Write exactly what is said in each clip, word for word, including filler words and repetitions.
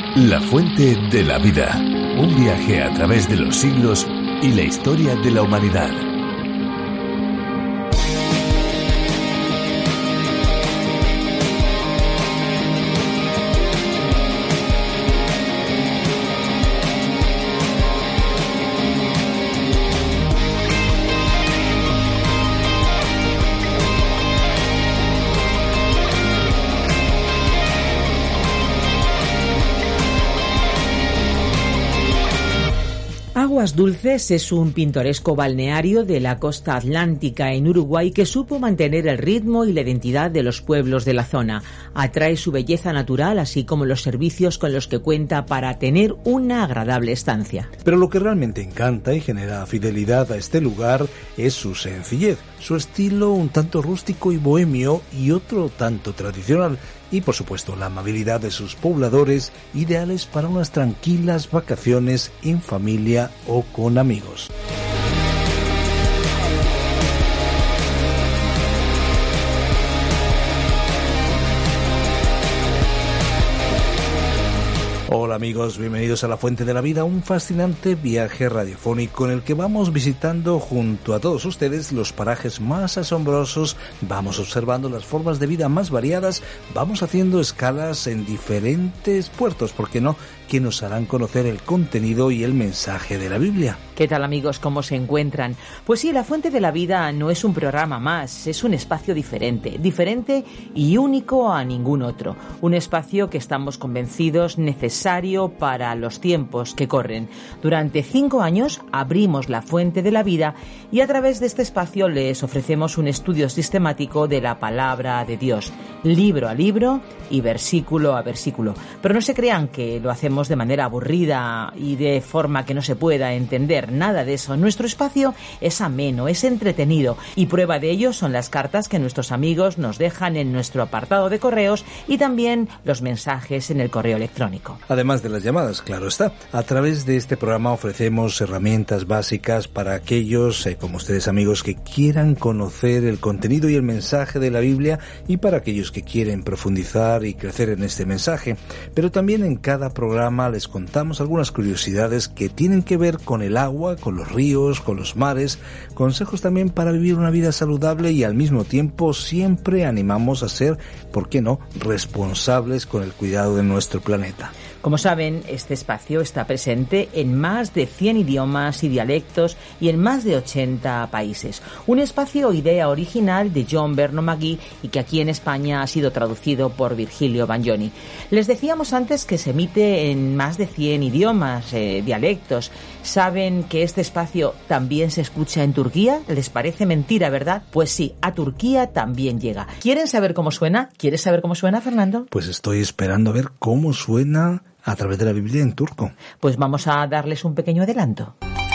La fuente de la vida. Un viaje a través de los siglos y la historia de la humanidad. Aguas Dulces es un pintoresco balneario de la costa atlántica en Uruguay que supo mantener el ritmo y la identidad de los pueblos de la zona. Atrae su belleza natural, así como los servicios con los que cuenta para tener una agradable estancia. Pero lo que realmente encanta y genera fidelidad a este lugar es su sencillez, su estilo un tanto rústico y bohemio y otro tanto tradicional. Y por supuesto la amabilidad de sus pobladores, ideales para unas tranquilas vacaciones en familia o con amigos. Hola amigos, bienvenidos a La Fuente de la Vida, un fascinante viaje radiofónico en el que vamos visitando junto a todos ustedes los parajes más asombrosos, vamos observando las formas de vida más variadas, vamos haciendo escalas en diferentes puertos, ¿por qué no?, que nos harán conocer el contenido y el mensaje de la Biblia. ¿Qué tal amigos? ¿Cómo se encuentran? Pues sí, La Fuente de la Vida no es un programa más, es un espacio diferente, diferente y único a ningún otro. Un espacio que estamos convencidos necesario para los tiempos que corren. Durante cinco años abrimos La Fuente de la Vida y a través de este espacio les ofrecemos un estudio sistemático de la palabra de Dios, libro a libro y versículo a versículo. Pero no se crean que lo hacemos de manera aburrida y de forma que no se pueda entender nada de eso. Nuestro espacio es ameno, es entretenido y prueba de ello son las cartas que nuestros amigos nos dejan en nuestro apartado de correos y también los mensajes en el correo electrónico. Además de las llamadas, claro está. A través de este programa ofrecemos herramientas básicas para aquellos, eh, como ustedes amigos, que quieran conocer el contenido y el mensaje de la Biblia y para aquellos que quieren profundizar y crecer en este mensaje. Pero también en cada programa les contamos algunas curiosidades que tienen que ver con el agua, con los ríos, con los mares, consejos también para vivir una vida saludable y al mismo tiempo siempre animamos a ser, ¿por qué no?, responsables con el cuidado de nuestro planeta. Como saben, este espacio está presente en más de cien idiomas y dialectos y en más de ochenta países. Un espacio idea original de John Vernon McGee y que aquí en España ha sido traducido por Virgilio Bagnoni. Les decíamos antes que se emite en más de cien idiomas, eh, dialectos. ¿Saben que este espacio también se escucha en Turquía? ¿Les parece mentira, verdad? Pues sí, a Turquía también llega. ¿Quieren saber cómo suena? ¿Quieres saber cómo suena, Fernando? Pues estoy esperando a ver cómo suena a través de la Biblia en turco. Pues vamos a darles un pequeño adelanto.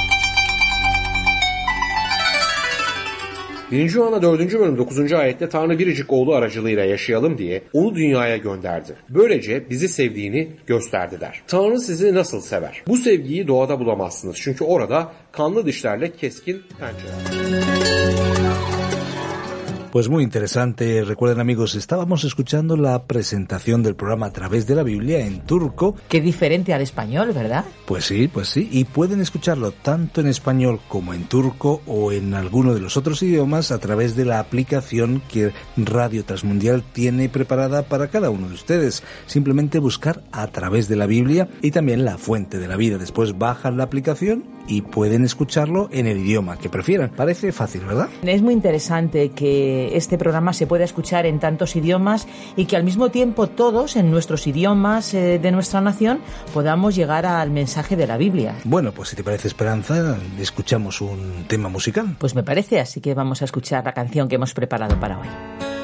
Birinci Yuhanna dördüncü bölüm dokuzuncu ayette Tanrı biricik oğlu aracılığıyla yaşayalım diye onu dünyaya gönderdi. Böylece bizi sevdiğini gösterdi der. Tanrı sizi nasıl sever? Bu sevgiyi doğada bulamazsınız. Çünkü orada kanlı dişlerle keskin pençeler. Pues muy interesante. Recuerden amigos, estábamos escuchando la presentación del programa a través de la Biblia en turco. Qué diferente al español, ¿verdad? Pues sí, pues sí. Y pueden escucharlo tanto en español como en turco o en alguno de los otros idiomas a través de la aplicación que Radio Transmundial tiene preparada para cada uno de ustedes. Simplemente buscar a través de la Biblia y también La Fuente de la Vida. Después bajan la aplicación y pueden escucharlo en el idioma que prefieran. Parece fácil, ¿verdad? Es muy interesante que este programa se pueda escuchar en tantos idiomas y que al mismo tiempo todos en nuestros idiomas eh, de nuestra nación podamos llegar al mensaje de la Biblia. Bueno, pues si te parece, Esperanza, escuchamos un tema musical. Pues me parece, así que vamos a escuchar la canción que hemos preparado para hoy.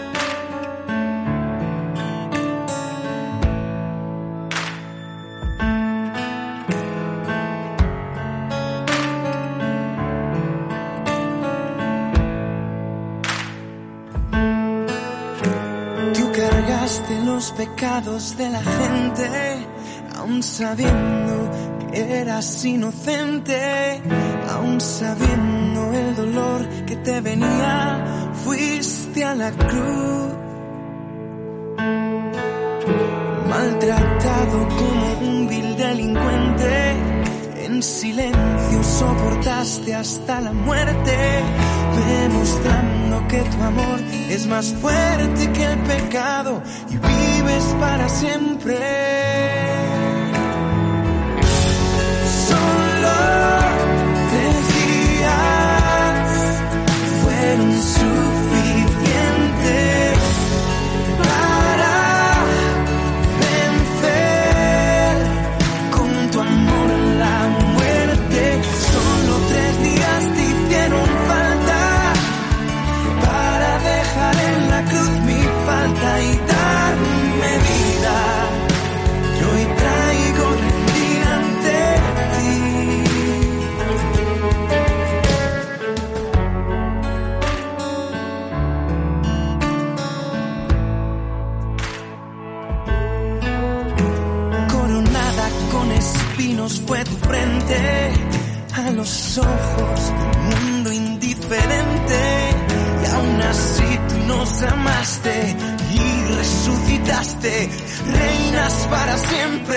Los pecados de la gente, aún sabiendo que eras inocente, aún sabiendo el dolor que te venía, fuiste a la cruz. maltratado como un vil delincuente. En silencio soportaste hasta la muerte, demostrando que tu amor es más fuerte que el pecado y vives para siempre. Solo tres días fueron suficientes para vencer con tu amor la muerte. Solo tres días te hicieron falta para dejar en la cruz mi falta y darme vida. Que hoy traigo rendida ante ti. Coronada con espinos fue tu frente, a los ojos del mundo indiferente, y aún así tú nos amaste y resucitaste, reinas para siempre.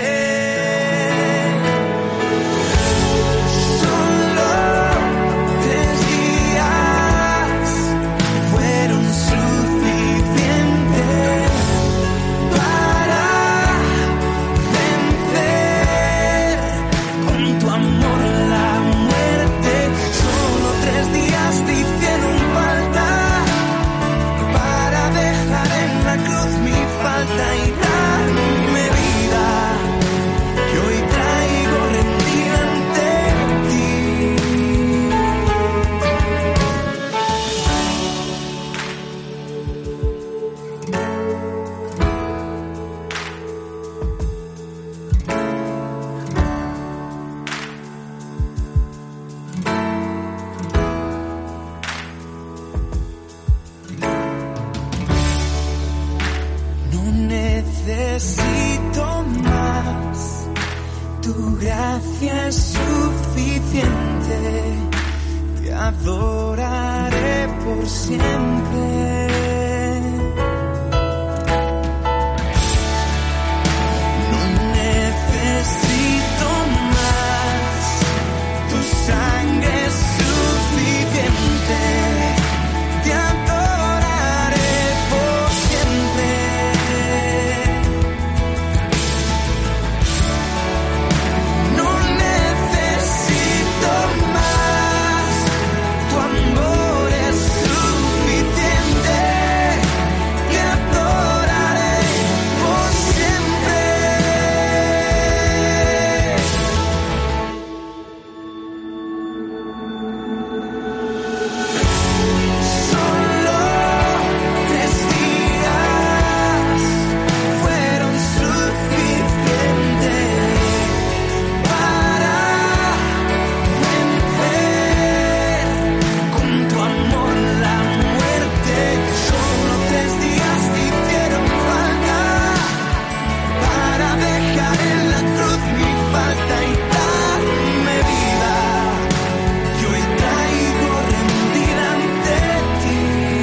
Solo tres días fueron suficientes para vencer con tu amor la muerte. Solo tres días te hicieron falta para dejar en la cruz mi falta y darme vida. Que hoy traigo rendida ante ti. No necesito más, tu gracia es suficiente, te adoraré por siempre. No necesito más, tu sangre es suficiente, te adoraré por siempre. No necesito más, tu amor es suficiente, te adoraré por siempre. Solo tres días fueron suficientes para vencer con tu amor la muerte. Solo tres días te hicieron falta para dejar en la cruz mi falta y darme vida. Que hoy traigo rendida ante ti.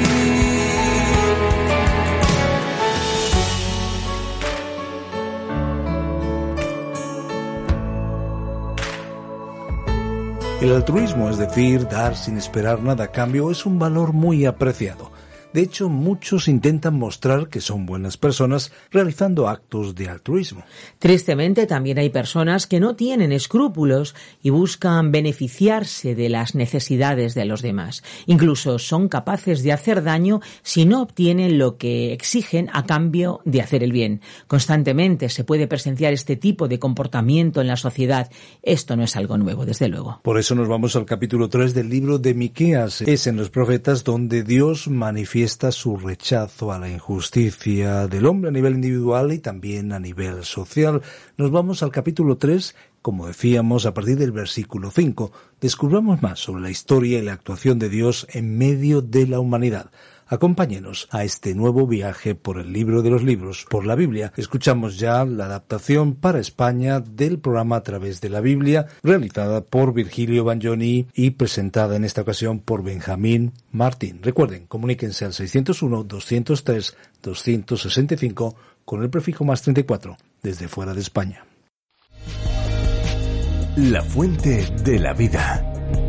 El altruismo, es decir, dar sin esperar nada a cambio, es un valor muy apreciado. De hecho, muchos intentan mostrar que son buenas personas realizando actos de altruismo. Tristemente, también hay personas que no tienen escrúpulos y buscan beneficiarse de las necesidades de los demás. Incluso son capaces de hacer daño si no obtienen lo que exigen a cambio de hacer el bien. Constantemente se puede presenciar este tipo de comportamiento en la sociedad. Esto no es algo nuevo, desde luego. Por eso nos vamos al capítulo tres del libro de Miqueas. Es en los profetas donde Dios manifiesta su rechazo a la injusticia del hombre a nivel individual y también a nivel social. Nos vamos al capítulo tres, como decíamos, a partir del versículo cinco. Descubramos más sobre la historia y la actuación de Dios en medio de la humanidad. Acompáñenos a este nuevo viaje por el libro de los libros, por la Biblia. Escuchamos ya la adaptación para España del programa A Través de la Biblia, realizada por Virgilio Bagnoni y presentada en esta ocasión por Benjamín Martín. Recuerden, comuníquense al seiscientos uno, doscientos tres, doscientos sesenta y cinco con el prefijo más treinta y cuatro. desde fuera de España. La fuente de la vida.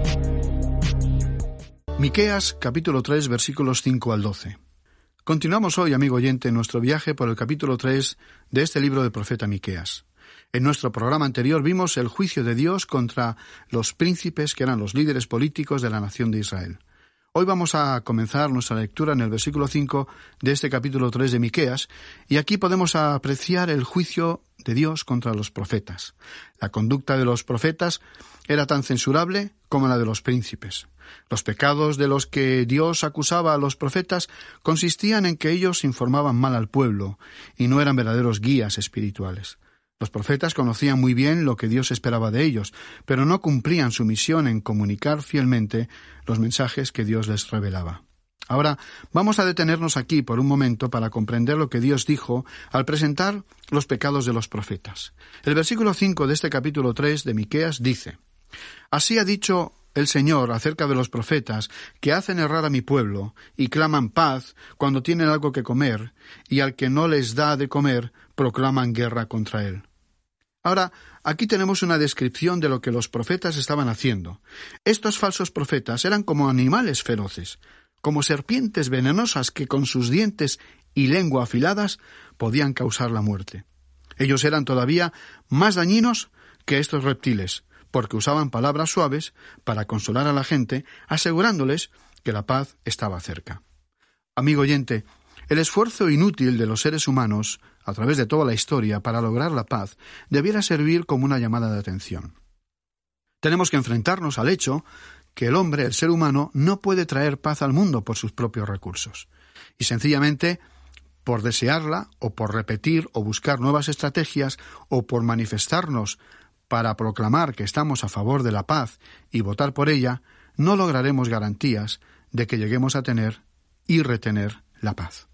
Miqueas, capítulo tres, versículos cinco al doce. Continuamos hoy, amigo oyente, nuestro viaje por el capítulo tres de este libro del profeta Miqueas. En nuestro programa anterior vimos el juicio de Dios contra los príncipes que eran los líderes políticos de la nación de Israel. Hoy vamos a comenzar nuestra lectura en el versículo cinco de este capítulo tres de Miqueas, y aquí podemos apreciar el juicio de Dios contra los profetas. La conducta de los profetas era tan censurable como la de los príncipes. Los pecados de los que Dios acusaba a los profetas consistían en que ellos informaban mal al pueblo y no eran verdaderos guías espirituales. Los profetas conocían muy bien lo que Dios esperaba de ellos, pero no cumplían su misión en comunicar fielmente los mensajes que Dios les revelaba. Ahora vamos a detenernos aquí por un momento para comprender lo que Dios dijo al presentar los pecados de los profetas. El versículo cinco de este capítulo tres de Miqueas dice: Así ha dicho el Señor acerca de los profetas que hacen errar a mi pueblo y claman paz cuando tienen algo que comer, y al que no les da de comer proclaman guerra contra él. Ahora, aquí tenemos una descripción de lo que los profetas estaban haciendo. Estos falsos profetas eran como animales feroces, como serpientes venenosas que con sus dientes y lengua afiladas podían causar la muerte. Ellos eran todavía más dañinos que estos reptiles, porque usaban palabras suaves para consolar a la gente, asegurándoles que la paz estaba cerca. Amigo oyente, el esfuerzo inútil de los seres humanos, a través de toda la historia, para lograr la paz, debiera servir como una llamada de atención. Tenemos que enfrentarnos al hecho que el hombre, el ser humano, no puede traer paz al mundo por sus propios recursos. Y sencillamente, por desearla, o por repetir o buscar nuevas estrategias, o por manifestarnos para proclamar que estamos a favor de la paz y votar por ella, no lograremos garantías de que lleguemos a tener y retener la paz.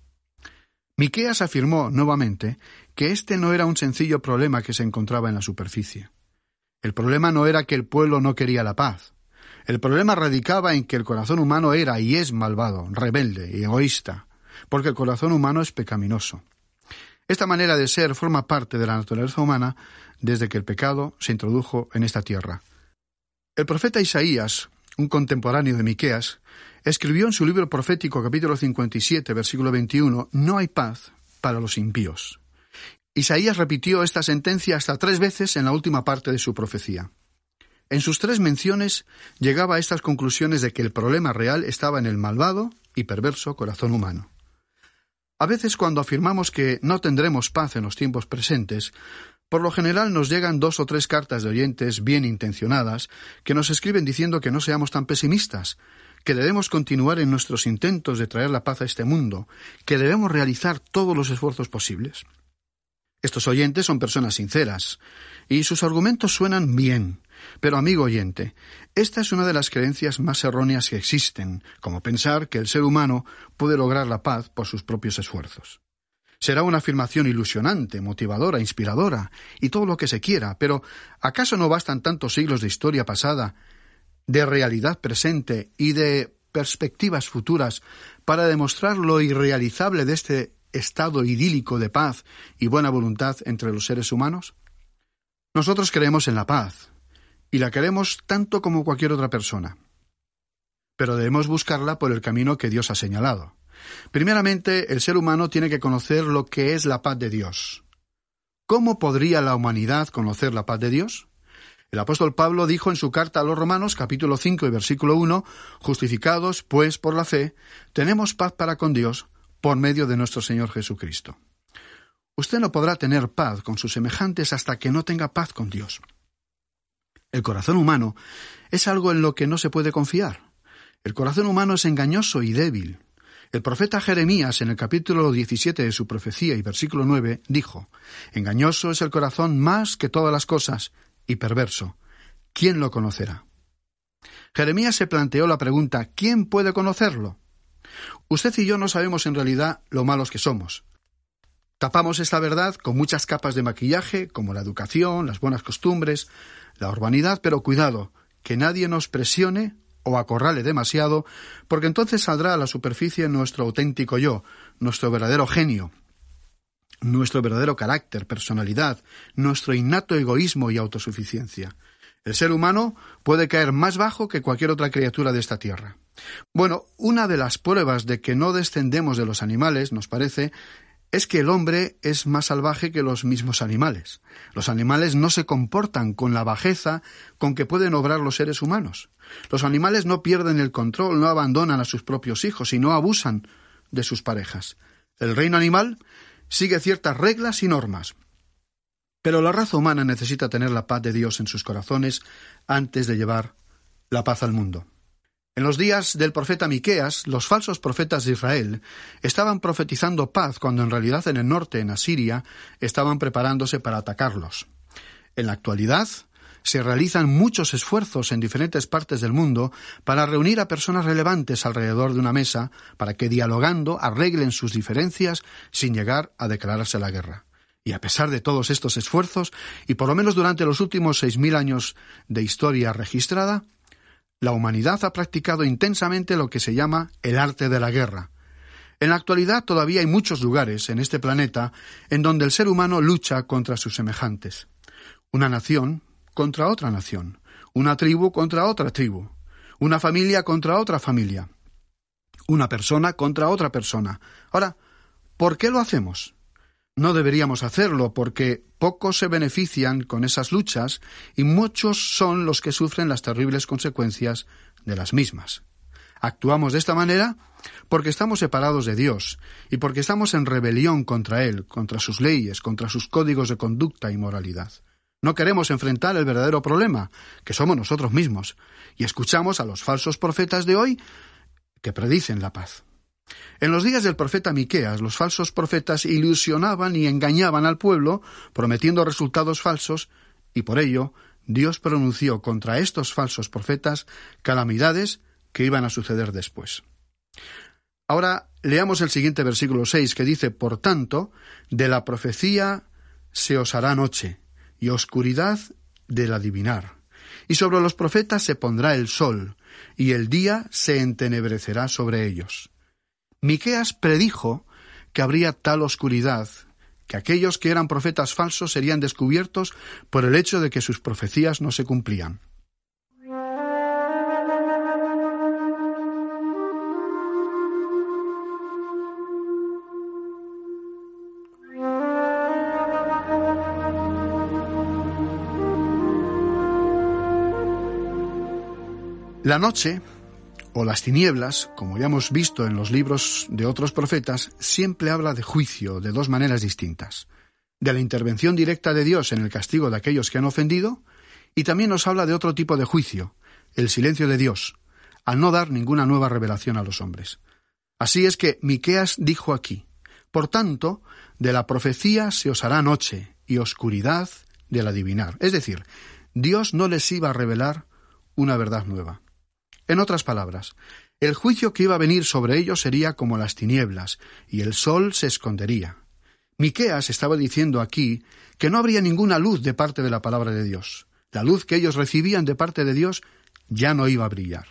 Miqueas afirmó nuevamente que este no era un sencillo problema que se encontraba en la superficie. El problema no era que el pueblo no quería la paz. El problema radicaba en que el corazón humano era y es malvado, rebelde y egoísta, porque el corazón humano es pecaminoso. Esta manera de ser forma parte de la naturaleza humana desde que el pecado se introdujo en esta tierra. El profeta Isaías, un contemporáneo de Miqueas, escribió en su libro profético capítulo cincuenta y siete, versículo veintiuno, «No hay paz para los impíos». Isaías repitió esta sentencia hasta tres veces en la última parte de su profecía. En sus tres menciones llegaba a estas conclusiones de que el problema real estaba en el malvado y perverso corazón humano. A veces, cuando afirmamos que no tendremos paz en los tiempos presentes, por lo general nos llegan dos o tres cartas de oyentes bien intencionadas que nos escriben diciendo que no seamos tan pesimistas, que debemos continuar en nuestros intentos de traer la paz a este mundo, que debemos realizar todos los esfuerzos posibles. Estos oyentes son personas sinceras, y sus argumentos suenan bien, pero amigo oyente, esta es una de las creencias más erróneas que existen, como pensar que el ser humano puede lograr la paz por sus propios esfuerzos. Será una afirmación ilusionante, motivadora, inspiradora, y todo lo que se quiera, pero ¿acaso no bastan tantos siglos de historia pasada, de realidad presente y de perspectivas futuras para demostrar lo irrealizable de este estado idílico de paz y buena voluntad entre los seres humanos? Nosotros creemos en la paz, y la queremos tanto como cualquier otra persona. Pero debemos buscarla por el camino que Dios ha señalado. Primeramente, el ser humano tiene que conocer lo que es la paz de Dios. ¿Cómo podría la humanidad conocer la paz de Dios? El apóstol Pablo dijo en su carta a los Romanos, capítulo cinco y versículo uno, «Justificados, pues, por la fe, tenemos paz para con Dios por medio de nuestro Señor Jesucristo». Usted no podrá tener paz con sus semejantes hasta que no tenga paz con Dios. El corazón humano es algo en lo que no se puede confiar. El corazón humano es engañoso y débil. El profeta Jeremías, en el capítulo diecisiete de su profecía y versículo nueve, dijo: «Engañoso es el corazón más que todas las cosas, y perverso. ¿Quién lo conocerá?». Jeremías se planteó la pregunta: ¿quién puede conocerlo? Usted y yo no sabemos en realidad lo malos que somos. Tapamos esta verdad con muchas capas de maquillaje, como la educación, las buenas costumbres, la urbanidad, pero cuidado, que nadie nos presione o acorrale demasiado, porque entonces saldrá a la superficie nuestro auténtico yo, nuestro verdadero genio. nuestro verdadero carácter, personalidad, nuestro innato egoísmo y autosuficiencia. El ser humano puede caer más bajo que cualquier otra criatura de esta tierra. Bueno, una de las pruebas de que no descendemos de los animales, nos parece, es que el hombre es más salvaje que los mismos animales. Los animales no se comportan con la bajeza con que pueden obrar los seres humanos. Los animales no pierden el control, no abandonan a sus propios hijos y no abusan de sus parejas. El reino animal sigue ciertas reglas y normas. Pero la raza humana necesita tener la paz de Dios en sus corazones antes de llevar la paz al mundo. En los días del profeta Miqueas, los falsos profetas de Israel estaban profetizando paz cuando en realidad en el norte, en Asiria, estaban preparándose para atacarlos. En la actualidad, se realizan muchos esfuerzos en diferentes partes del mundo para reunir a personas relevantes alrededor de una mesa para que, dialogando, arreglen sus diferencias sin llegar a declararse la guerra. Y a pesar de todos estos esfuerzos, y por lo menos durante los últimos seis mil años de historia registrada, la humanidad ha practicado intensamente lo que se llama el arte de la guerra. En la actualidad todavía hay muchos lugares en este planeta en donde el ser humano lucha contra sus semejantes. Una nación contra otra nación, una tribu contra otra tribu, una familia contra otra familia, una persona contra otra persona. Ahora, ¿por qué lo hacemos? No deberíamos hacerlo porque pocos se benefician con esas luchas y muchos son los que sufren las terribles consecuencias de las mismas. Actuamos de esta manera porque estamos separados de Dios y porque estamos en rebelión contra Él, contra sus leyes, contra sus códigos de conducta y moralidad. No queremos enfrentar el verdadero problema, que somos nosotros mismos, y escuchamos a los falsos profetas de hoy que predicen la paz. En los días del profeta Miqueas, los falsos profetas ilusionaban y engañaban al pueblo, prometiendo resultados falsos, y por ello Dios pronunció contra estos falsos profetas calamidades que iban a suceder después. Ahora leamos el siguiente versículo seis, que dice: Por tanto, de la profecía se os hará noche, y oscuridad del adivinar. Y sobre los profetas se pondrá el sol, y el día se entenebrecerá sobre ellos. Miqueas predijo que habría tal oscuridad, que aquellos que eran profetas falsos serían descubiertos por el hecho de que sus profecías no se cumplían. La noche, o las tinieblas, como ya hemos visto en los libros de otros profetas, siempre habla de juicio de dos maneras distintas. De la intervención directa de Dios en el castigo de aquellos que han ofendido, y también nos habla de otro tipo de juicio, el silencio de Dios, al no dar ninguna nueva revelación a los hombres. Así es que Miqueas dijo aquí: Por tanto, de la profecía se os hará noche, y oscuridad del adivinar. Es decir, Dios no les iba a revelar una verdad nueva. En otras palabras, el juicio que iba a venir sobre ellos sería como las tinieblas, y el sol se escondería. Miqueas estaba diciendo aquí que no habría ninguna luz de parte de la palabra de Dios. La luz que ellos recibían de parte de Dios ya no iba a brillar.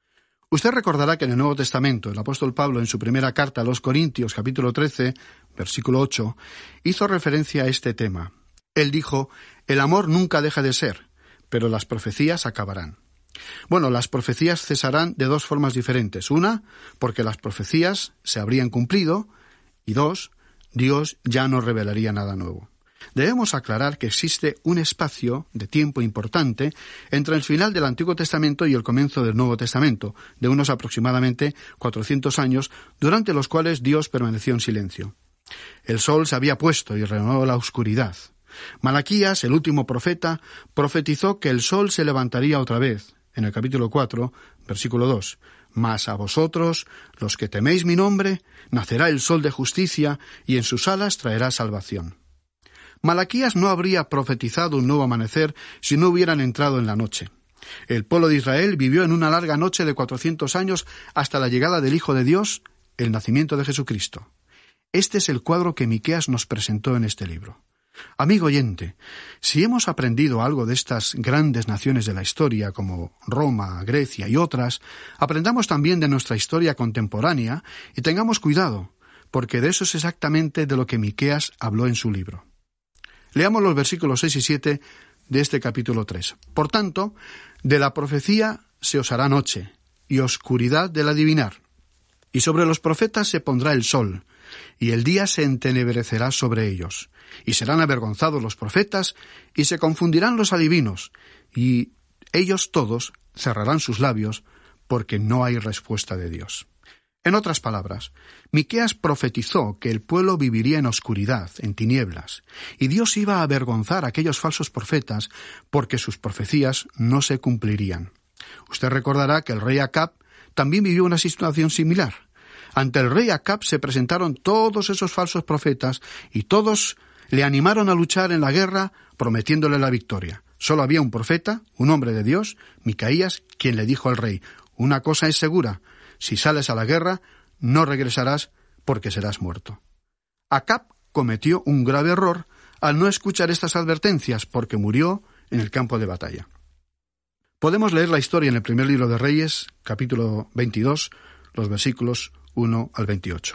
Usted recordará que en el Nuevo Testamento, el apóstol Pablo, en su primera carta a los Corintios, capítulo trece, versículo ocho, hizo referencia a este tema. Él dijo: el amor nunca deja de ser, pero las profecías acabarán. Bueno, las profecías cesarán de dos formas diferentes. Una, porque las profecías se habrían cumplido, y dos, Dios ya no revelaría nada nuevo. Debemos aclarar que existe un espacio de tiempo importante entre el final del Antiguo Testamento y el comienzo del Nuevo Testamento, de unos aproximadamente cuatrocientos años, durante los cuales Dios permaneció en silencio. El sol se había puesto y renovó la oscuridad. Malaquías, el último profeta, profetizó que el sol se levantaría otra vez, en el capítulo cuatro, versículo dos. Mas a vosotros, los que teméis mi nombre, nacerá el sol de justicia, y en sus alas traerá salvación. Malaquías no habría profetizado un nuevo amanecer si no hubieran entrado en la noche. El pueblo de Israel vivió en una larga noche de cuatrocientos años hasta la llegada del Hijo de Dios, el nacimiento de Jesucristo. Este es el cuadro que Miqueas nos presentó en este libro. Amigo oyente, si hemos aprendido algo de estas grandes naciones de la historia, como Roma, Grecia y otras, aprendamos también de nuestra historia contemporánea y tengamos cuidado, porque de eso es exactamente de lo que Miqueas habló en su libro. Leamos los versículos seis y siete de este capítulo tres. Por tanto, de la profecía se os hará noche, y oscuridad del adivinar. Y sobre los profetas se pondrá el sol, y el día se entenebrecerá sobre ellos. Y serán avergonzados los profetas, y se confundirán los adivinos, y ellos todos cerrarán sus labios, porque no hay respuesta de Dios. En otras palabras, Miqueas profetizó que el pueblo viviría en oscuridad, en tinieblas, y Dios iba a avergonzar a aquellos falsos profetas porque sus profecías no se cumplirían. Usted recordará que el rey Acab también vivió una situación similar. Ante el rey Acab se presentaron todos esos falsos profetas y todos le animaron a luchar en la guerra prometiéndole la victoria. Solo había un profeta, un hombre de Dios, Micaías, quien le dijo al rey: una cosa es segura, si sales a la guerra, no regresarás porque serás muerto. Acab cometió un grave error al no escuchar estas advertencias porque murió en el campo de batalla. Podemos leer la historia en el primer libro de Reyes, capítulo veintidós, los versículos uno al veintiocho.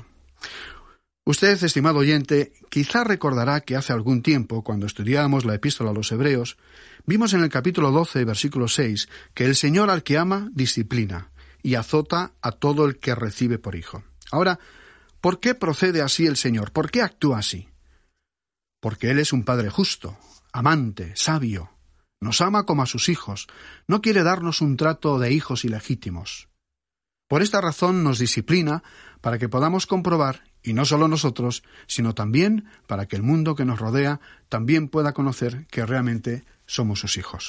Usted, estimado oyente, quizá recordará que hace algún tiempo, cuando estudiábamos la epístola a los Hebreos, vimos en el capítulo doce, versículo seis, que el Señor al que ama disciplina y azota a todo el que recibe por hijo. Ahora, ¿por qué procede así el Señor? ¿Por qué actúa así? Porque Él es un Padre justo, amante, sabio. Nos ama como a sus hijos. No quiere darnos un trato de hijos ilegítimos. Por esta razón nos disciplina para que podamos comprobar, y no solo nosotros, sino también para que el mundo que nos rodea también pueda conocer que realmente somos sus hijos.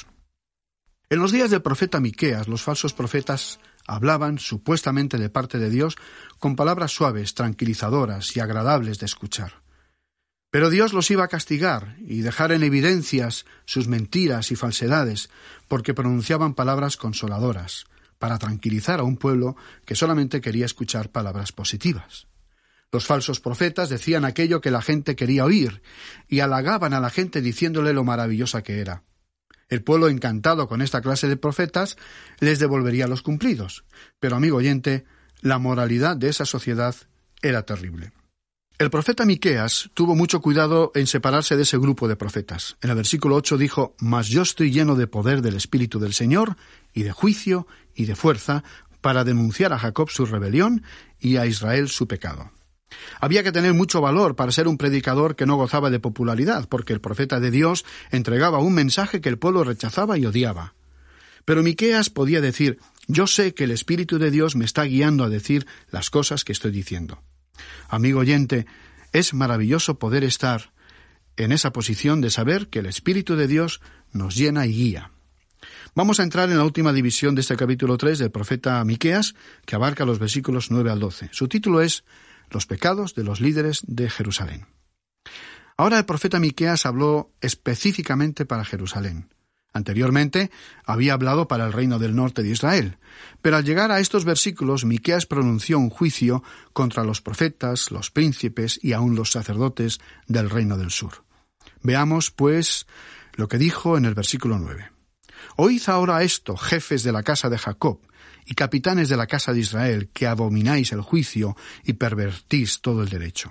En los días del profeta Miqueas, los falsos profetas hablaban, supuestamente de parte de Dios, con palabras suaves, tranquilizadoras y agradables de escuchar. Pero Dios los iba a castigar y dejar en evidencias sus mentiras y falsedades, porque pronunciaban palabras consoladoras, para tranquilizar a un pueblo que solamente quería escuchar palabras positivas. Los falsos profetas decían aquello que la gente quería oír, y halagaban a la gente diciéndole lo maravillosa que era. El pueblo, encantado con esta clase de profetas, les devolvería los cumplidos. Pero, amigo oyente, la moralidad de esa sociedad era terrible. El profeta Miqueas tuvo mucho cuidado en separarse de ese grupo de profetas. En el versículo ocho dijo: «Mas yo estoy lleno de poder del Espíritu del Señor, y de juicio, y de fuerza, para denunciar a Jacob su rebelión, y a Israel su pecado». Había que tener mucho valor para ser un predicador que no gozaba de popularidad, porque el profeta de Dios entregaba un mensaje que el pueblo rechazaba y odiaba. Pero Miqueas podía decir: «Yo sé que el Espíritu de Dios me está guiando a decir las cosas que estoy diciendo». Amigo oyente, es maravilloso poder estar en esa posición de saber que el Espíritu de Dios nos llena y guía. Vamos a entrar en la última división de este capítulo tres del profeta Miqueas, que abarca los versículos nueve al doce. Su título es «Los pecados de los líderes de Jerusalén». Ahora el profeta Miqueas habló específicamente para Jerusalén. Anteriormente había hablado para el reino del norte de Israel, pero al llegar a estos versículos Miqueas pronunció un juicio contra los profetas, los príncipes y aun los sacerdotes del reino del sur. Veamos, pues, lo que dijo en el versículo nueve. «Oíd ahora esto, jefes de la casa de Jacob, y capitanes de la casa de Israel, que abomináis el juicio y pervertís todo el derecho».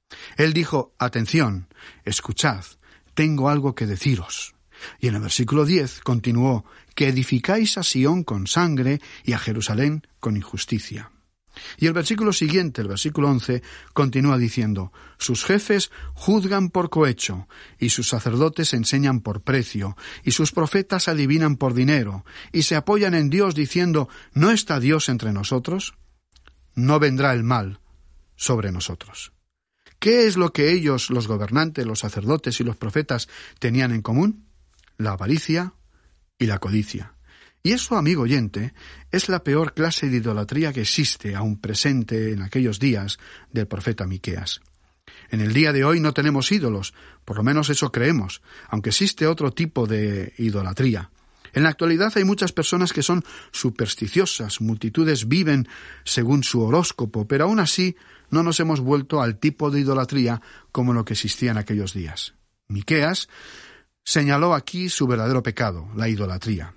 Él dijo: «Atención, escuchad, tengo algo que deciros». Y en el versículo diez continuó: «Que edificáis a Sión con sangre y a Jerusalén con injusticia». Y el versículo siguiente, el versículo once, continúa diciendo: «Sus jefes juzgan por cohecho, y sus sacerdotes enseñan por precio, y sus profetas adivinan por dinero, y se apoyan en Dios diciendo: ¿no está Dios entre nosotros? No vendrá el mal sobre nosotros». ¿Qué es lo que ellos, los gobernantes, los sacerdotes y los profetas, tenían en común? La avaricia y la codicia. Y eso, amigo oyente, es la peor clase de idolatría que existe aún presente en aquellos días del profeta Miqueas. En el día de hoy no tenemos ídolos, por lo menos eso creemos, aunque existe otro tipo de idolatría. En la actualidad hay muchas personas que son supersticiosas, multitudes viven según su horóscopo, pero aún así no nos hemos vuelto al tipo de idolatría como lo que existía en aquellos días. Miqueas señaló aquí su verdadero pecado, la idolatría.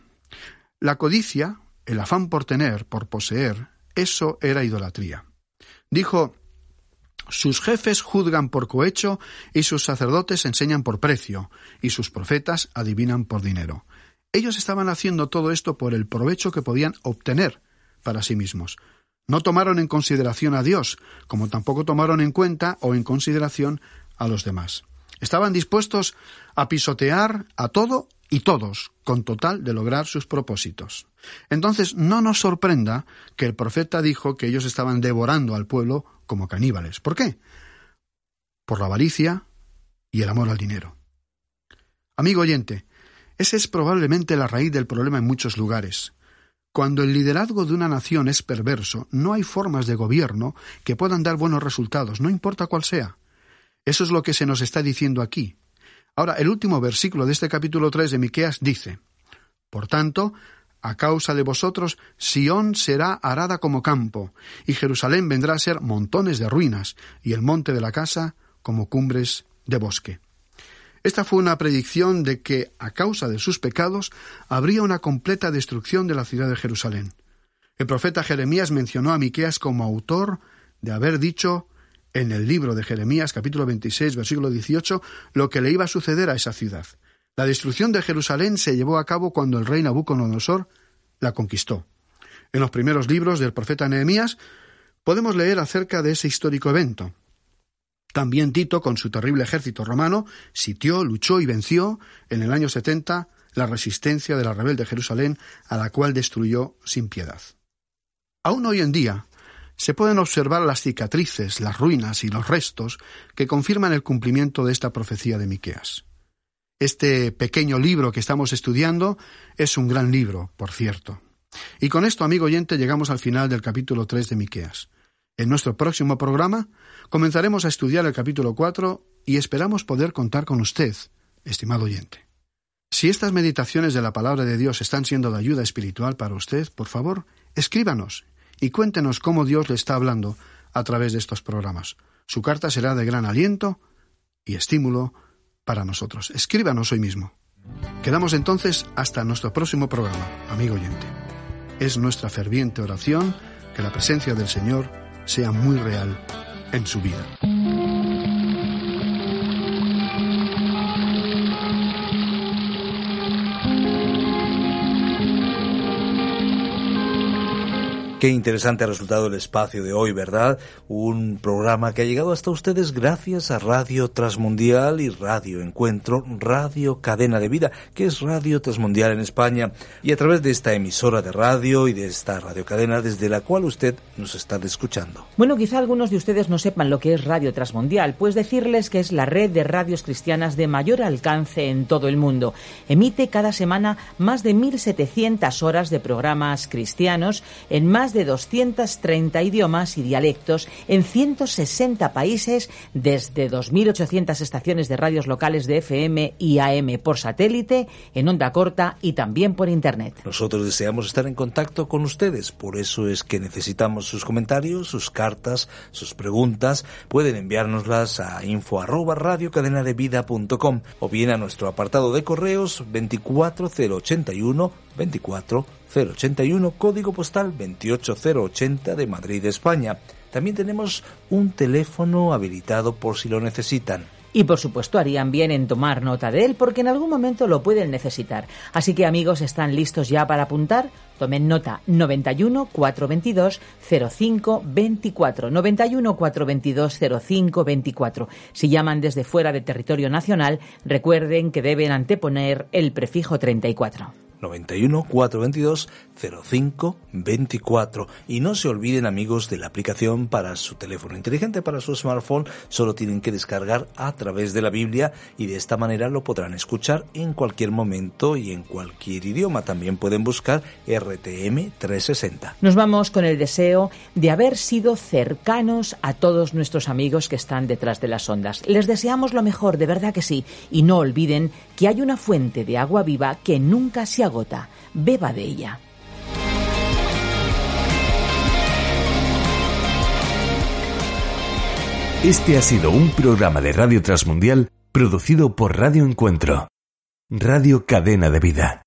La codicia, el afán por tener, por poseer, eso era idolatría. Dijo: Sus jefes juzgan por cohecho y sus sacerdotes enseñan por precio y sus profetas adivinan por dinero. Ellos estaban haciendo todo esto por el provecho que podían obtener para sí mismos. No tomaron en consideración a Dios, como tampoco tomaron en cuenta o en consideración a los demás. Estaban dispuestos a pisotear a todo y todos, con total de lograr sus propósitos. Entonces, no nos sorprenda que el profeta dijo que ellos estaban devorando al pueblo como caníbales. ¿Por qué? Por la avaricia y el amor al dinero. Amigo oyente, esa es probablemente la raíz del problema en muchos lugares. Cuando el liderazgo de una nación es perverso, no hay formas de gobierno que puedan dar buenos resultados, no importa cuál sea. Eso es lo que se nos está diciendo aquí. Ahora, el último versículo de este capítulo tres de Miqueas dice: Por tanto, a causa de vosotros, Sión será arada como campo, y Jerusalén vendrá a ser montones de ruinas, y el monte de la casa como cumbres de bosque. Esta fue una predicción de que, a causa de sus pecados, habría una completa destrucción de la ciudad de Jerusalén. El profeta Jeremías mencionó a Miqueas como autor de haber dicho en el libro de Jeremías, capítulo veintiséis, versículo dieciocho, lo que le iba a suceder a esa ciudad. La destrucción de Jerusalén se llevó a cabo cuando el rey Nabucodonosor la conquistó. En los primeros libros del profeta Nehemías podemos leer acerca de ese histórico evento. También Tito, con su terrible ejército romano, sitió, luchó y venció en el año setenta la resistencia de la rebelde Jerusalén, a la cual destruyó sin piedad. Aún hoy en día se pueden observar las cicatrices, las ruinas y los restos que confirman el cumplimiento de esta profecía de Miqueas. Este pequeño libro que estamos estudiando es un gran libro, por cierto. Y con esto, amigo oyente, llegamos al final del capítulo tres de Miqueas. En nuestro próximo programa comenzaremos a estudiar el capítulo cuatro y esperamos poder contar con usted, estimado oyente. Si estas meditaciones de la palabra de Dios están siendo de ayuda espiritual para usted, por favor, escríbanos y cuéntenos cómo Dios le está hablando a través de estos programas. Su carta será de gran aliento y estímulo para nosotros. Escríbanos hoy mismo. Quedamos entonces hasta nuestro próximo programa, amigo oyente. Es nuestra ferviente oración que la presencia del Señor sea muy real en su vida. Qué interesante ha resultado el espacio de hoy, ¿verdad? Un programa que ha llegado hasta ustedes gracias a Radio Transmundial y Radio Encuentro, Radio Cadena de Vida, que es Radio Transmundial en España, y a través de esta emisora de radio y de esta radiocadena desde la cual usted nos está escuchando. Bueno, quizá algunos de ustedes no sepan lo que es Radio Transmundial, pues decirles que es la red de radios cristianas de mayor alcance en todo el mundo. Emite cada semana más de mil setecientas horas de programas cristianos en más de doscientos treinta idiomas y dialectos en ciento sesenta países, desde dos mil ochocientas estaciones de radios locales de F M y A M por satélite, en onda corta y también por Internet. Nosotros deseamos estar en contacto con ustedes, por eso es que necesitamos sus comentarios, sus cartas, sus preguntas. Pueden enviárnoslas a info arroba radiocadenadevida punto com o bien a nuestro apartado de correos veinticuatro cero ochenta y uno veinticuatro cero ochenta y uno, código postal veintiocho cero ochenta de Madrid, España. También tenemos un teléfono habilitado por si lo necesitan. Y por supuesto harían bien en tomar nota de él, porque en algún momento lo pueden necesitar. Así que, amigos, ¿están listos ya para apuntar? Tomen nota: noventa y uno, cuatrocientos veintidós, cero cinco veinticuatro. noventa y uno, cuatrocientos veintidós, cero cinco veinticuatro. Si llaman desde fuera de territorio nacional, recuerden que deben anteponer el prefijo treinta y cuatro. noventa y uno, cuatrocientos veintidós, cero cinco veinticuatro. Y no se olviden, amigos, de la aplicación para su teléfono inteligente, para su smartphone. Solo tienen que descargar a través de la Biblia y de esta manera lo podrán escuchar en cualquier momento y en cualquier idioma. También pueden buscar R T M trescientos sesenta. Nos vamos con el deseo de haber sido cercanos a todos nuestros amigos que están detrás de las ondas. Les deseamos lo mejor, de verdad que sí. Y no olviden que hay una fuente de agua viva que nunca se agota. Beba de ella. Este ha sido un programa de Radio Transmundial producido por Radio Encuentro, Radio Cadena de Vida.